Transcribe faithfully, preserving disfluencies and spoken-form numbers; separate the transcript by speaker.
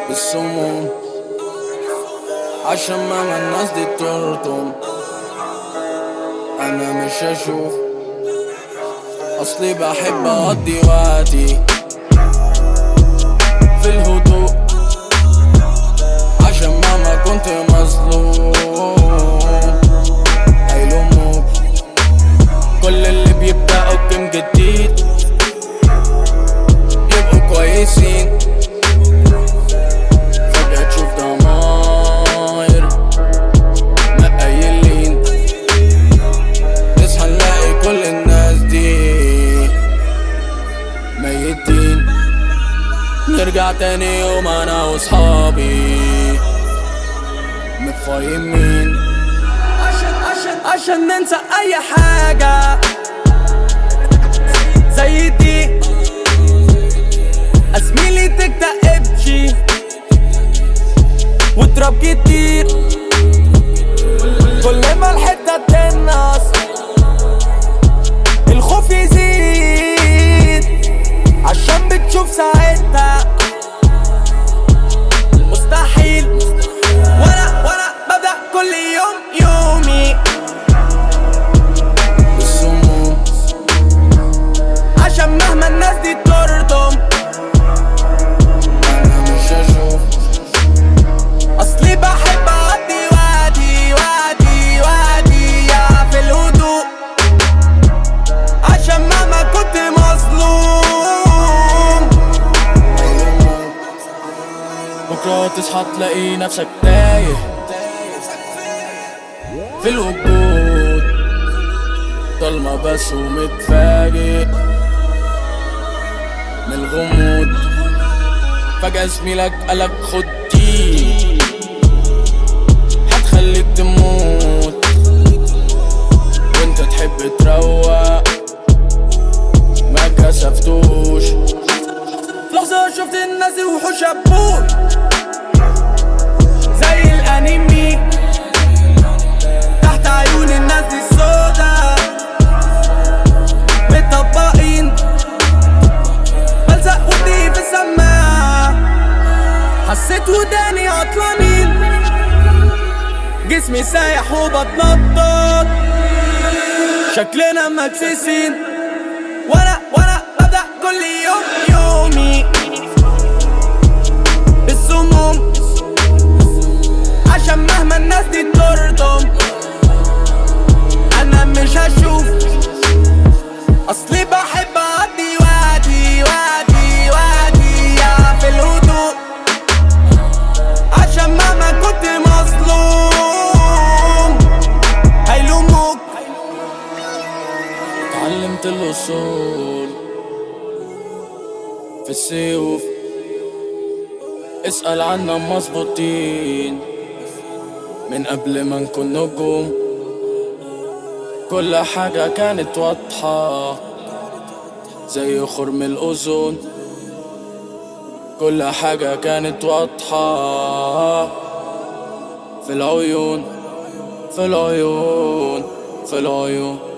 Speaker 1: بالسموم عشان ماما الناس دي ترطم. انا مش هشوف اصلي بحب اقضي وقتي في الهدوء عشان ماما كنت مظلوم. هيلوموك كل اللي بيبدأوا بجيم جديد يبقوا كويسين، فجأة تشوف ضماير مقايلين. نصحى نلاقي كل الناس دي ميتين. نرجع تاني يوم انا وصحابي متفايمين عشان عشان عشان ننسى اي حاجة زي دي. ازميلي تكتئبشي وتراب كتير، كل ما الحتة تنقص الخوف يزيد عشان بتشوف ساعتها المستحيل. وانا وانا ببدأ كل يوم يومي بالسموم عشان مهما الناس دي ترطم. انا مش هشوف اصلي بحب اقضي وقتي وقتي وقتي يا في الهدوء عشان مهما كنت مظلوم. بكرة تصحى تلاقي نفسك تايه في الوجود، ضلمة بس ومتفاجئ من الغموض. فجأة زميلك قالك خد دي هتخليك تموت وانت تحب تروق ما كسفتوش. في لحظة شفت الناس وحوش ابوك زي الانمي تحت عيون الناس دي السودا متطبقين. بلزق ودي في السماعة حسيت وداني عطلانين، جسمي سايح وبتنطط شكلنا مكسسين. وانا وانا ببدأ كل يوم يومي بالسموم عشان مهما الناس دي ترطم. انا مش هشوف اصلي بحب اقضي وقتي وقتي وقتي يا في الهدوء عشان مهما كنت مظلوم. هيلوموك اتعلمت الاصول في السيوف، اسأل عنا مظبوطين من قبل ما نكون نجوم. كل حاجة كانت واضحة زي خرم الأوزون، كل حاجة كانت واضحة في العيون في العيون في العيون.